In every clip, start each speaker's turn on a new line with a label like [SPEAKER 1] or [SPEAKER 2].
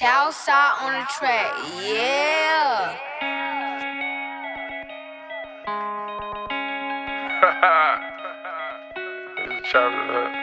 [SPEAKER 1] Southside on the track, yeah.
[SPEAKER 2] Chop it up.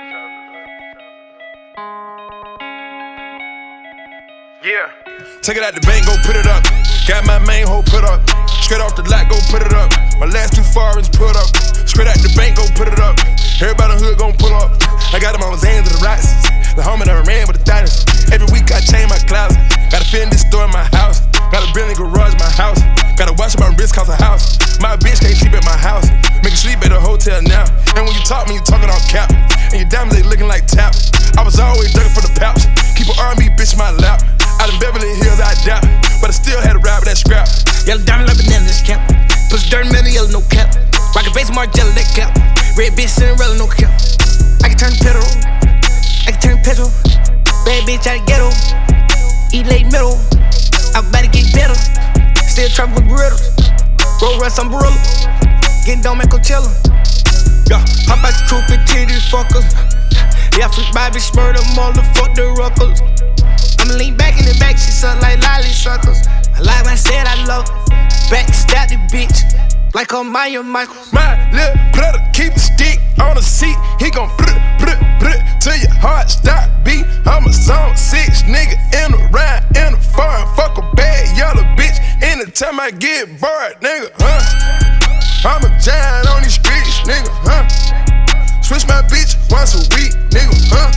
[SPEAKER 2] Yeah.
[SPEAKER 3] Take it out the bank, go put it up. Got my main hoe put up. Straight off the lot, go put it up. My last two foreigns put up. Straight out the bank, go put it up. Everybody in the hood gon' pull up. I got them on Zans and the Roxys. The homie done ran with the diners. Every week I change my closet. Got a Fendi store in my house. Got a Bentley garage in my house. Gotta watch my wrist cause a house. My bitch can't sleep at my house. Make her sleep at the hotel now. And when you talk me, you talking on cap. And your diamonds, they looking like tap. I was always ducking for the paps. Keep an R&B bitch in my lap. Out in Beverly Hills, I doubt. But I still had to ride with that scrap.
[SPEAKER 4] Yellow diamond like banana, this cap. Push dirt in metal, yellow, no cap. Rocket face, Margiela, that cap. Red bitch, Cinderella, no cap. I can turn pedal. I can turn petrol. Bad bitch out of ghetto. Eat late middle. I'm about to get better. Still trapping with Berittles. Roll rust umbrella. Getting down, man, Coachella. Yeah, pop out the troop and titty fuckers. Yeah, flip by bitch, murder, motherfuck the ruckers. I'ma lean back in the back, she suck like lolly suckers. I like when I said I love her. Backstab the bitch, like on Maya Michaels.
[SPEAKER 3] My little brother keep a stick on the seat. He gon' till your heart stop beat. I'm a zone 6 nigga in the ride, in the foreign. Fuck a bad yellow bitch anytime I get bored, nigga, I'm a giant on these streets, nigga, Switch my bitch once a week, nigga,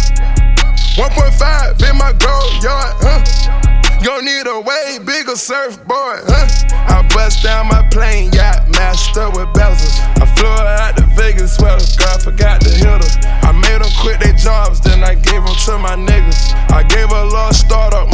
[SPEAKER 3] 1.5 in my gold yard, Gon' need a way bigger surfboard, I bust down my plane yacht, master with bezels. I flew her out to Vegas, swear to God, forgot to hit her. I made them quit their jobs, then I gave them to my niggas. I gave her a little startup